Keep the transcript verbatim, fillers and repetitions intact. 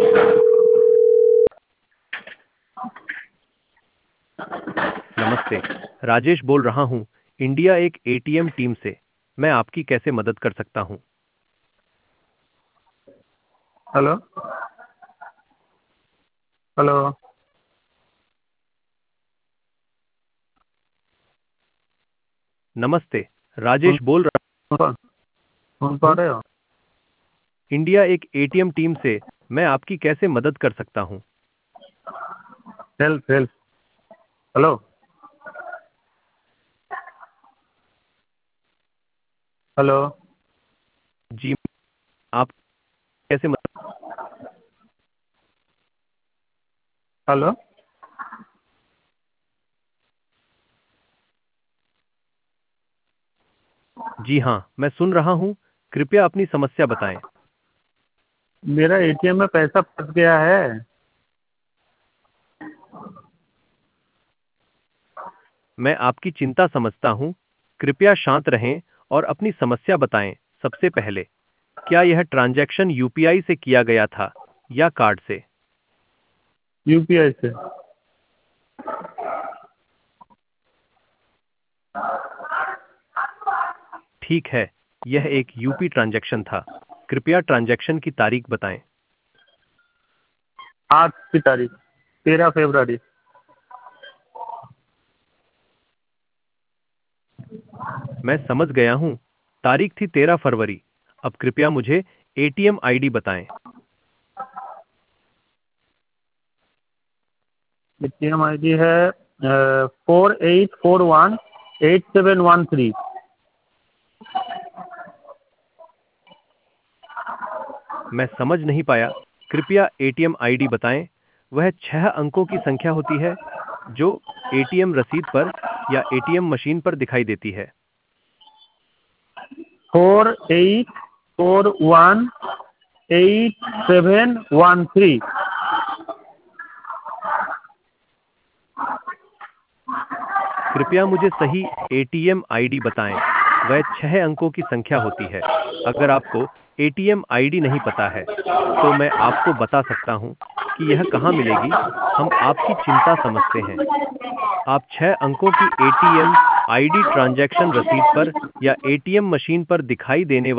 नमस्ते, राजेश बोल रहा हूँ, इंडिया एक एटीएम टीम से। मैं आपकी कैसे मदद कर सकता हूँ? हेलो हेलो नमस्ते, सुन राजेश बोल रहा सुन सुन पा हूँ, रहे हो? इंडिया एक एटीएम टीम से। मैं आपकी कैसे मदद कर सकता हूँ? हेल्प हेल्प हेलो हेलो जी, आप कैसे मदद? हेलो जी हाँ, मैं सुन रहा हूँ। कृपया अपनी समस्या बताएं। मेरा एटीएम में पैसा फंस गया है। मैं आपकी चिंता समझता हूँ। कृपया शांत रहें और अपनी समस्या बताएं। सबसे पहले, क्या यह ट्रांजैक्शन यूपीआई से किया गया था या कार्ड से? यूपीआई से। ठीक है, यह एक यूपी ट्रांजैक्शन था। कृपया ट्रांजैक्शन की तारीख बताएं। आज की तारीख तेरह फरवरी। मैं समझ गया हूँ। तारीख थी तेरह फरवरी। अब कृपया मुझे एटीएम आईडी बताएं। एटीएम आईडी है four eight four one eight seven one three. मैं समझ नहीं पाया। कृपया एटीएम आईडी बताएं। वह छह अंकों की संख्या होती है जो एटीएम रसीद पर या एटीएम मशीन पर दिखाई देती है। Four eight four one eight seven one three. कृपया मुझे सही एटीएम आईडी बताएं। वह छह अंकों की संख्या होती है। अगर आपको एटीएम आईडी नहीं पता है, तो मैं आपको बता सकता हूं कि यह कहां मिलेगी। हम आपकी चिंता समझते हैं। आप छह अंकों की एटीएम आईडी ट्रांजैक्शन रसीद पर या एटीएम मशीन पर दिखाई देने